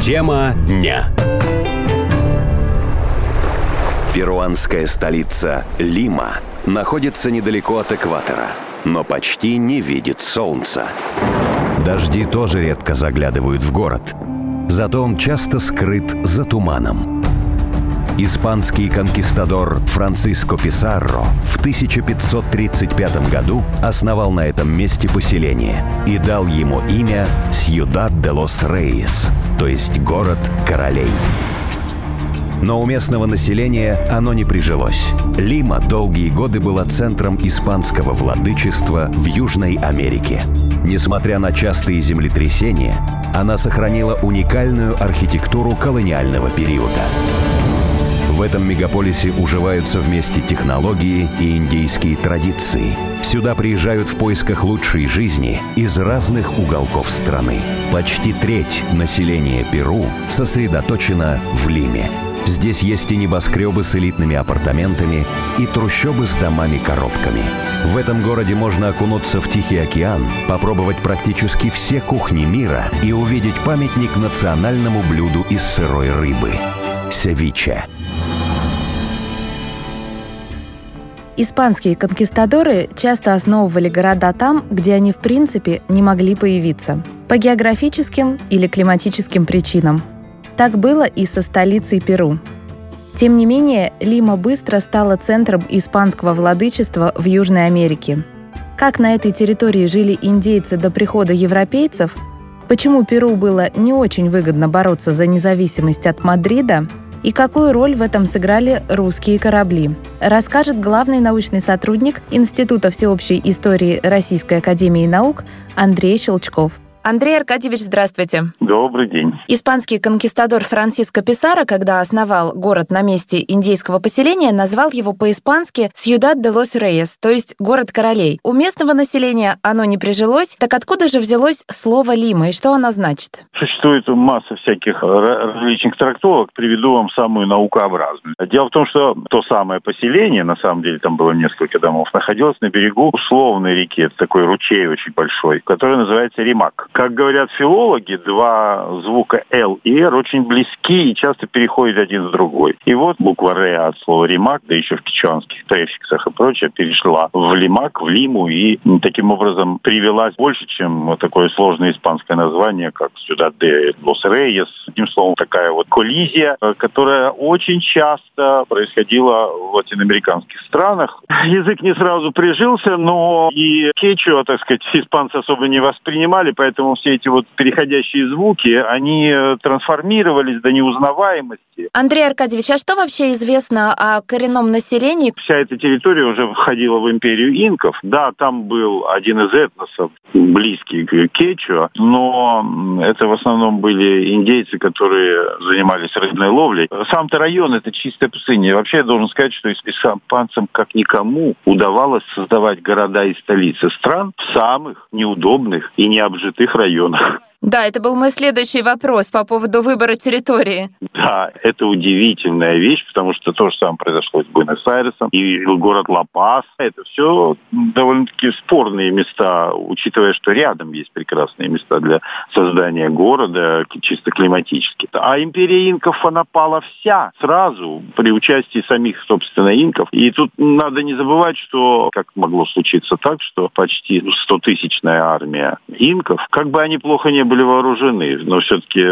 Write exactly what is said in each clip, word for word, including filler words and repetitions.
Тема дня. Перуанская столица Лима находится недалеко от экватора, но почти не видит солнца. Дожди тоже редко заглядывают в город, зато он часто скрыт за туманом. Испанский конкистадор Франциско Писарро в тысяча пятьсот тридцать пятом году основал на этом месте поселение и дал ему имя Сьюдад де лос Рейес, то есть город королей. Но у местного населения оно не прижилось. Лима долгие годы была центром испанского владычества в Южной Америке. Несмотря на частые землетрясения, она сохранила уникальную архитектуру колониального периода. В этом мегаполисе уживаются вместе технологии и индейские традиции. Сюда приезжают в поисках лучшей жизни из разных уголков страны. Почти треть населения Перу сосредоточена в Лиме. Здесь есть и небоскребы с элитными апартаментами, и трущобы с домами-коробками. В этом городе можно окунуться в Тихий океан, попробовать практически все кухни мира и увидеть памятник национальному блюду из сырой рыбы – севиче. Испанские конкистадоры часто основывали города там, где они в принципе не могли появиться, по географическим или климатическим причинам. Так было и со столицей Перу. Тем не менее, Лима быстро стала центром испанского владычества в Южной Америке. Как на этой территории жили индейцы до прихода европейцев, почему Перу было не очень выгодно бороться за независимость от Мадрида, и какую роль в этом сыграли русские корабли, расскажет главный научный сотрудник Института всеобщей истории Российской академии наук Андрей Щелчков. Андрей Аркадьевич, здравствуйте. Добрый день. Испанский конкистадор Франциско Писарро, когда основал город на месте индейского поселения, назвал его по-испански «Сьюдад де лос Рейес», то есть «город королей». У местного населения оно не прижилось. Так откуда же взялось слово «Лима» и что оно значит? Существует масса всяких различных трактовок. Приведу вам самую наукообразную. Дело в том, что то самое поселение, на самом деле там было несколько домов, находилось на берегу условной реки. Это такой ручей очень большой, который называется Римак. Как говорят филологи, два звука «л» и «р» очень близки и часто переходят один в другой. И вот буква «р» от слова «римак», да еще в кичуанских префиксах и прочее, перешла в «лимак», в «лиму» и таким образом привелась больше, чем такое сложное испанское название, как «Сьюдад де лос Рейес». Одним словом, такая вот коллизия, которая очень часто происходила в латиноамериканских странах. Язык не сразу прижился, но и кечуа, так сказать, испанцы особо не воспринимали, поэтому Поэтому все эти вот переходящие звуки, они трансформировались до неузнаваемости. Андрей Аркадьевич, а что вообще известно о коренном населении? Вся эта территория уже входила в империю инков. Да, там был один из этносов, близкий к кечуа, но это в основном были индейцы, которые занимались рыбной ловлей. Сам-то район — это чистая пустыня. И вообще я должен сказать, что испанцам как никому удавалось создавать города и столицы стран в самых неудобных и необжитых районах. Да, это был мой следующий вопрос по поводу выбора территории. Да, это удивительная вещь, потому что то же самое произошло с Буэнос-Айресом и город Ла-Пас. Это все довольно-таки спорные места, учитывая, что рядом есть прекрасные места для создания города, чисто климатически. А империя инков, она пала вся сразу при участии самих, собственно, инков. И тут надо не забывать, что, как могло случиться так, что почти стотысячная армия инков, как бы они плохо не были вооружены, но все-таки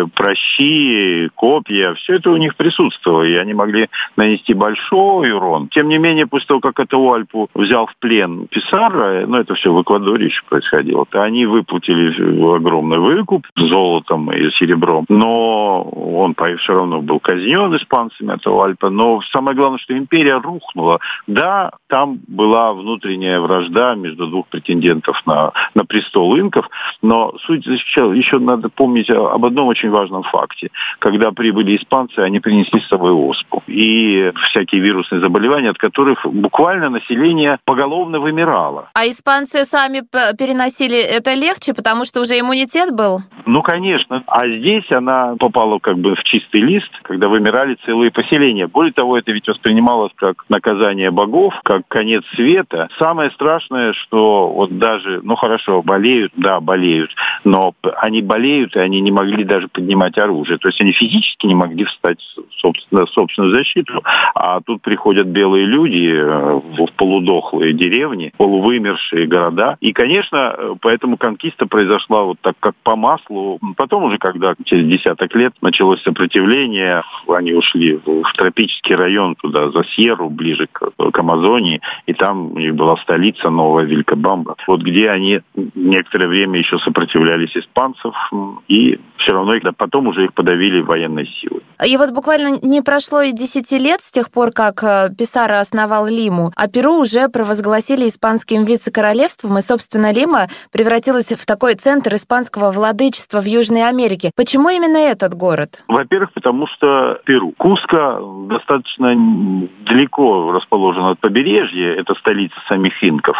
пращи, копья, все это у них присутствовало, и они могли нанести большой урон. Тем не менее, после того, как Атауальпу взял в плен Писарро, ну, это все в Эквадоре еще происходило, то они выплатили огромный выкуп золотом и серебром, но он все равно был казнен испанцами Атауальпа, но самое главное, что империя рухнула. Да, там была внутренняя вражда между двух претендентов на, на престол инков, но суть заключалась, еще надо помнить об одном очень важном факте. Когда прибыли испанцы, они принесли с собой оспу и всякие вирусные заболевания, от которых буквально население поголовно вымирало. А испанцы сами переносили это легче, потому что уже иммунитет был? Ну, конечно. А здесь она попала как бы в чистый лист, когда вымирали целые поселения. Более того, это ведь воспринималось как наказание богов, как конец света. Самое страшное, что вот даже, ну хорошо, болеют, да, болеют, но они болеют, и они не могли даже поднимать оружие. То есть они физически не могли встать собственно, собственную защиту. А тут приходят белые люди в полудохлые деревни, полувымершие города. И, конечно, поэтому конкиста произошла вот так, как по маслу. Потом уже, когда через десяток лет началось сопротивление, они ушли в тропический район, туда, за Сьерру, ближе к, к Амазонии, и там у них была столица Новая Вилькабамба, вот где они некоторое время еще сопротивлялись испанцев, и все равно их, потом уже их подавили военной силой. И вот буквально не прошло и десяти лет с тех пор, как Писаро основал Лиму, а Перу уже провозгласили испанским вице-королевством, и, собственно, Лима превратилась в такой центр испанского владычества в Южной Америке. Почему именно этот город? Во-первых, потому что Перу. Куско достаточно далеко расположен от побережья, это столица самих инков.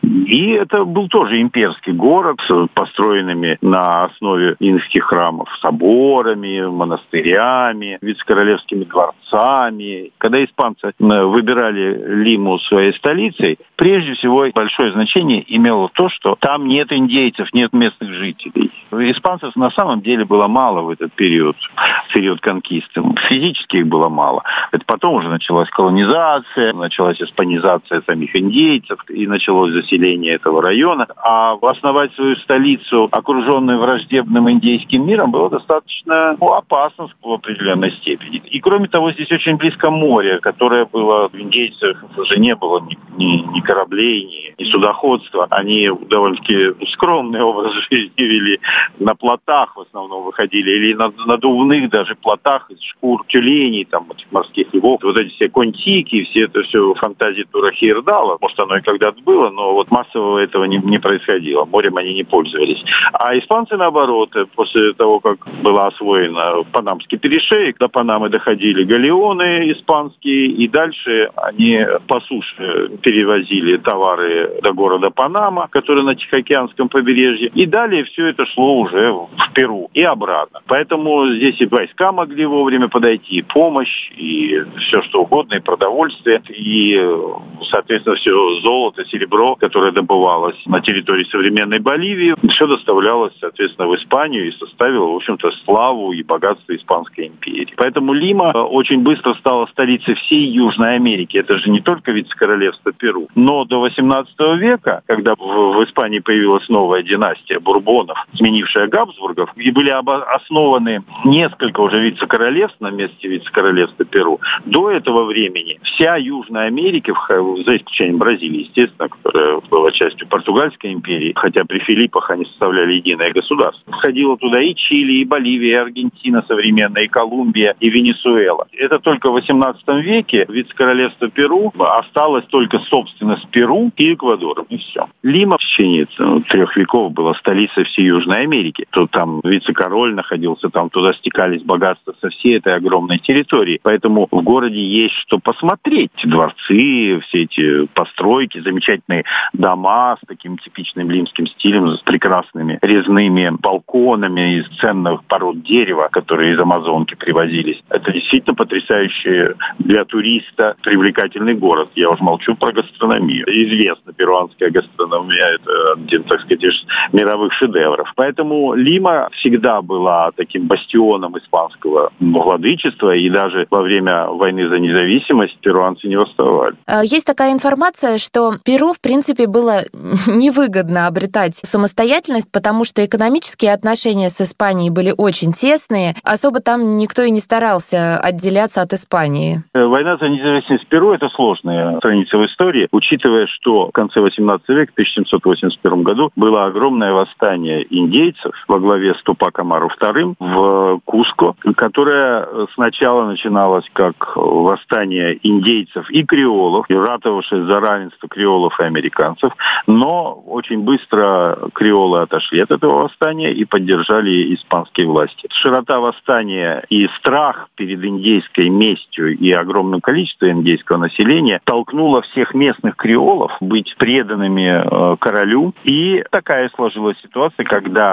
И это был тоже имперский город с построенными на основе инских храмов соборами, монастырями, вице-королевскими дворцами. Когда испанцы выбирали Лиму своей столицей, прежде всего большое значение имело то, что там нет индейцев, нет местных жителей. Испанцев на самом деле было мало в этот период, в период конкисты. Физически их было мало. Это потом уже началась колонизация, началась испанизация самих индейцев, и началось заселение этого района. А основать свою столицу, окруженную враждебным индейским миром, было достаточно ну, опасно в определенной степени. И кроме того, здесь очень близко море, которое было в индейцах, уже не было ни, ни, ни кораблей, ни, ни судоходства. Они довольно-таки скромный образ жизни вели. На плотах в основном выходили, или на надувных даже плотах из шкур тюленей, там, этих морских львов. Вот эти все контики, все это все фантазии Тура Хейердала. Может, оно и когда-то было, но вот массового этого не, не происходило. Морем они не пользовались. А испанцы, наоборот, после того, как была освоена Панамский перешеек, до Панамы доходили галеоны испанские, и дальше они по суше перевозили товары до города Панама, который на Тихоокеанском побережье, и далее все это шло уже в Перу и обратно. Поэтому здесь и войска могли вовремя подойти, и помощь, и все что угодно, и продовольствие, и, соответственно, все золото, серебро, которое добывалось на территории современной Боливии, все доставлялось, соответственно, в Испанию и составило, в общем-то, славу и богатство Испанской империи. Поэтому Лима очень быстро стала столицей всей Южной Америки. Это же не только вице-королевство Перу. Но до восемнадцатого века, когда в Испании появилась новая династия Бурбонов, сменившая Габсбургов, и были основаны несколько уже вице-королевств на месте вице-королевства Перу, до этого времени вся Южная Америка, за исключением Бразилии, естественно, которая была частью Португальской империи, хотя при Филиппах они составляли единое государство, входила туда и Чили, и Боливия, и Аргентина современная, и Колумбия, и Венесуэла. Это только в восемнадцатом веке вице-королевство Перу осталось только собственность Перу и Эквадором, и все. Лима в течение ну, трех веков была столицей всей Южной Америки. Тут там вице-король находился, там туда стекались богатства со всей этой огромной территории. Поэтому в городе есть что посмотреть. Дворцы, все эти постройки, замечательные дома с таким типичным лимским стилем, с прекрасными резными балконами из ценных пород дерева, которые из Амазонки привозились. Это действительно потрясающий для туриста привлекательный город. Я уже молчу про гастрономию. Известна перуанская гастрономия, это один, так сказать, из мировых шедевров. Поэтому Лима всегда была таким бастионом испанского владычества, и даже во время войны за независимость перуанцы не восставали. Есть такая информация, что Перу, в принципе, было невыгодно обретать самостоятельность, потому что экономические отношения с Испанией были очень тесные. Особо там никто и не старался отделяться от Испании. Война за независимость Перу – это сложная страница в истории, учитывая, что в конце восемнадцатого века, в тысяча семьсот восемьдесят первом году, было огромное восстание индейцев во главе с Тупак Амару вторым в Куско, которое сначала начиналось как восстание индейцев и креолов, ратовавших за равенство креолов и американцев, но очень быстро креолы отошли от этого восстания и поддержали испанские власти. Широта восстания и страх перед индейской местью и огромным количеством индейского населения толкнуло всех местных креолов быть преданными э, королю. И такая сложилась ситуация, когда местные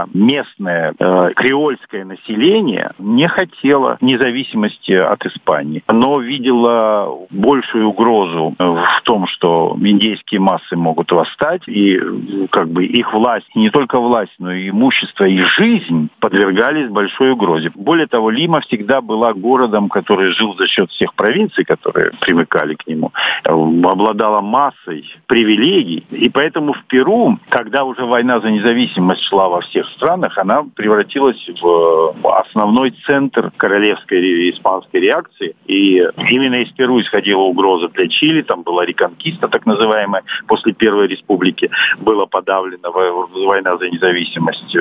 местное э, креольское население не хотело независимости от Испании, но видело большую угрозу в том, что индейские массы могут восстать, и как бы их власть, не только власть, но и имущество, и жизнь подвергались большой угрозе. Более того, Лима всегда была городом, который жил за счет всех провинций, которые примыкали к нему, обладала массой привилегий, и поэтому в Перу, когда уже война за независимость шла во всех странах, она превратилась в основной центр королевской и испанской реакции, и именно из Перу исходила угроза для Чили, там была реконкиста, так называемая, после Первой Республики была подавлена война за независимость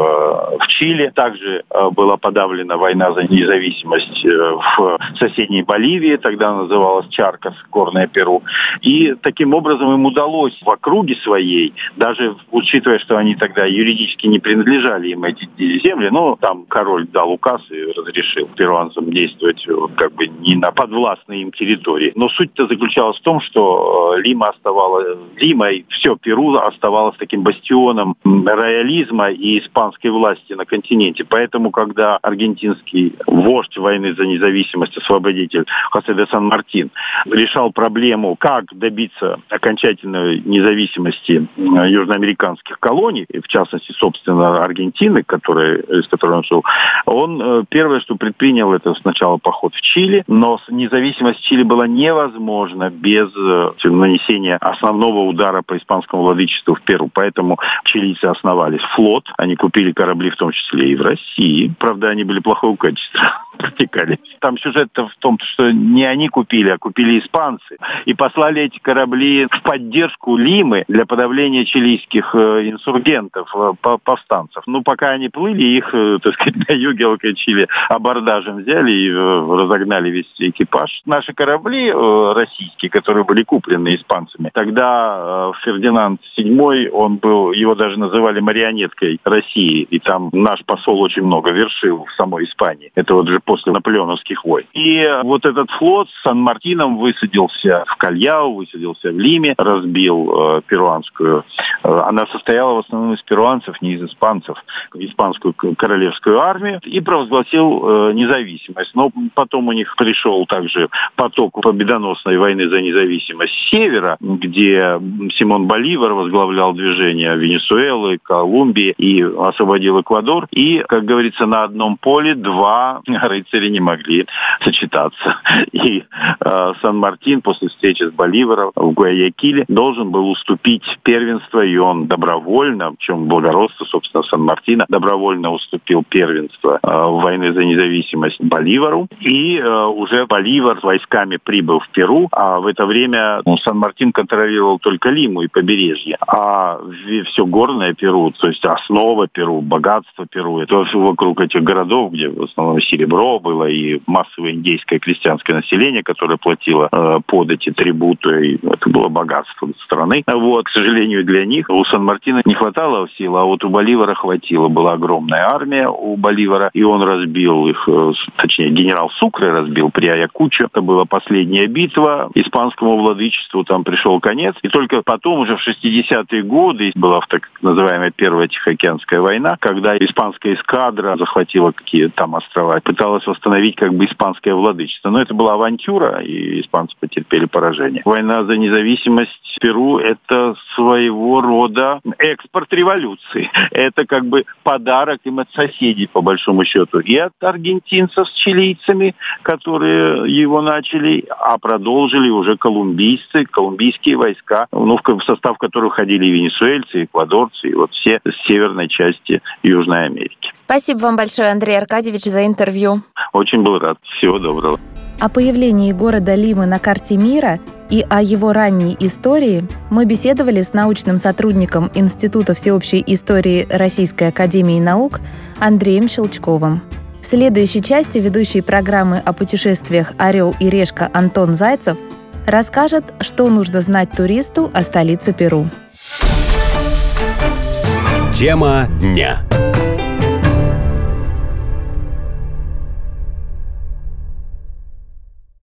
в, в Чили, также была подавлена война за независимость в соседней Боливии, тогда она называлась Чаркас, горное Перу, и таким образом им удалось в округе своей, даже учитывая, что они тогда юридически не принадлежали им эти земли, но там король дал указ и разрешил перуанцам действовать как бы не на подвластной им территории. Но суть-то заключалась в том, что Лима оставалась, Лима и все Перу оставалось таким бастионом роялизма и испанской власти на континенте. Поэтому, когда аргентинский вождь войны за независимость, освободитель Хосе де Сан-Мартин решал проблему, как добиться окончательной независимости южноамериканских колоний, в частности, собственно, Аргентины, которая, из которой он шел, он первое, что предпринял, это сначала поход в Чили, но независимость Чили была невозможна без нанесения основного удара по испанскому владычеству в Перу. Поэтому чилийцы основали флот, они купили корабли в том числе и в России. Правда, они были плохого качества, протекали. Там сюжет-то в том, что не они купили, а купили испанцы. И послали эти корабли в поддержку Лимы для подавления чилийских инсургентов, повстанцев. Ну, пока они плыли, их, так сказать, на юге около Чили абордажем взяли и разогнали весь экипаж. Наши корабли российские, которые были куплены испанцами, тогда Фердинанд седьмой, он был, его даже называли марионеткой России, и там наш посол очень много вершил в самой Испании. Это вот же после наполеоновских войн. И вот этот флот с Сан-Мартином высадился в Кальяо, высадился в Лиме, разбил э, перуанскую. Э, она состояла в основном из перуанцев, не из испанцев, испанскую королевскую армию, и провозгласил э, независимость. Но потом у них пришел также поток победоносной войны за независимость с севера, где Симон Боливар возглавлял движение Венесуэлы, Колумбии и освободил Эквадор. И, как говорится, на одном поле два рыцаря не могли сочетаться. И э, Сан-Мартин после встречи с Боливаром в Гуаякиле должен был уступить первенство, и он добровольно, в чем благородство, собственно, Сан-Мартина, добровольно уступил первенство э, в войне за независимость Боливару. И э, уже Боливар с войсками прибыл в Перу, а в это время ну, Сан-Мартин контролировал только Лиму и побережье. А все горное Перу, то есть основа Перу, богатство Перу, это все вокруг этих городов, где в основном серебро было и массовое индейское крестьянское население, которое платило э, подати, трибуты, и это было богатство страны. Вот, к сожалению, для них у Сан-Мартина не хватало сил, а вот у Боливара хватило. Была огромная армия у Боливара, и он разбил их, э, точнее, генерал Сукре разбил при Аякучо. Это была последняя битва. Испанскому владычеству там пришел конец. И только потом, уже в шестидесятые годы, была так называемая Первая Тихоокеанская война, когда испанская эскадра захватила какие-то там острова, пыталась восстановить как бы испанское владычество. Но это была авантюра, и испанцы потерпели поражение. Война за независимость Перу – это своего рода экспорт революции. Это как бы подарок им от соседей, по большому счету. И от аргентинцев с чилийцами, которые его начали, а продолжили уже колумбийцы, колумбийские войска, ну, в состав которых входили и венесуэльцы, и эквадорцы, и вот все с северной части Южной Америки. Спасибо вам большое, Андрей Аркадьевич, за интервью. Очень был рад. Всего доброго. О появлении города Лимы на карте мира и о его ранней истории мы беседовали с научным сотрудником Института всеобщей истории Российской академии наук Андреем Щелчковым. В следующей части ведущий программы о путешествиях «Орел и решка» Антон Зайцев расскажет, что нужно знать туристу о столице Перу. Тема дня.